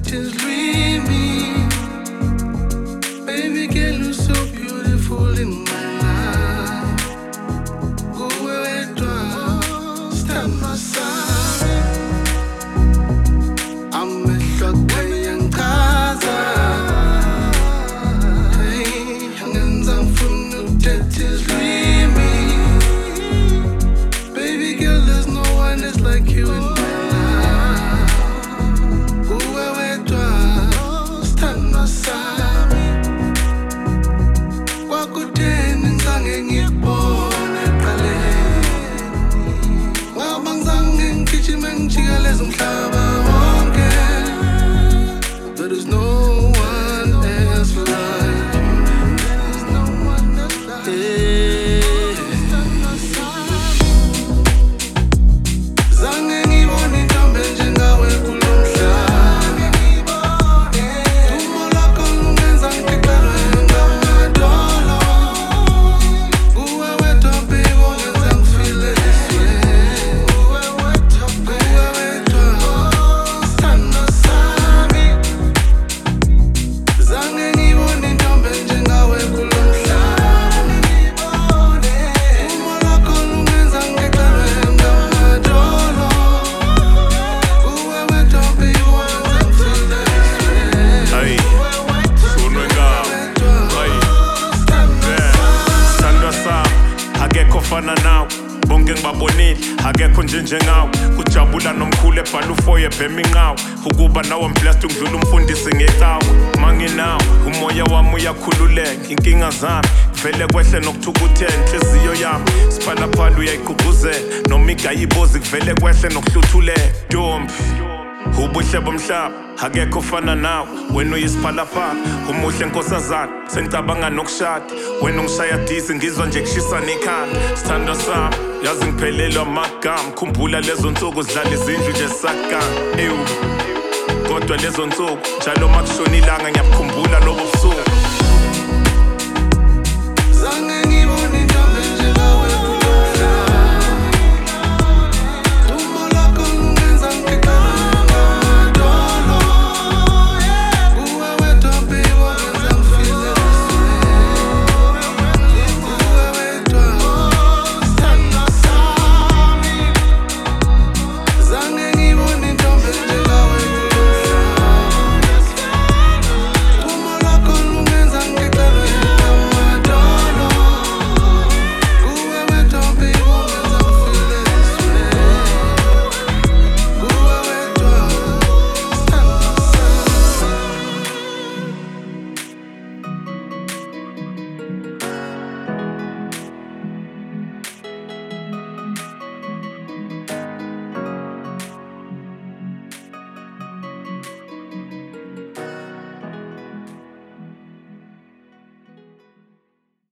just leave me. Baby girl, you're so beautiful in my life. Go away, stand my side. I'm a shotgun and Gaza. Hey, hands I'm full of death, just leave me. Baby girl, there's no one that's like you in my life. Go away, stand my side. There is no one else like you. Zange ngibone intombi enjengawe kulo mhlaba. Umo lwakho lungenza ngiphelelwe ngamadolo. Kuwe wedwa baby ungenza ngifile this way. Kuwe wedwa stand aside. Zange ngibone intombi enjengawe kulo mhlaba. Umo lwakho lungenza ngiphelelwe ngamadolo. Kuwe wedwa baby ungenza ngifile this way. Ay, sunwe ngawo. Ay, sithandwa sami, akekho fana nawe. Bonke ngibabonile, akekho njengawe. Kujabula nomkhulu ebhala ufoye ebhema inqawe. Ukuba nawe I'm-blessed ungidlula umfundisi ngecawe. Manginawe, umoya wami uyakhululeka. Inkinga zami vele kwehle nokuthukuthela. Inhliziyo yami siphalaphala uyayigqugquzela. Noma igayibozi kuvele kwehle nokuhluthuleka. Ntombi, ubuhle bomhlaba, akekho fana nawe. Wena uyisiphalaphala, umuhle nkosazana. Sengicabanga nokushada, wena ungishaya disi ngizwa nje kushisa nekhanda. Sithandwa sami, yazi ngiphelelwa amagama. Khumbula lezo nsuku sidlala izindlu nje sakana. Kodwa lezo nsuku njalo makushona ilanga ngiyakukhumbula lobo busuku.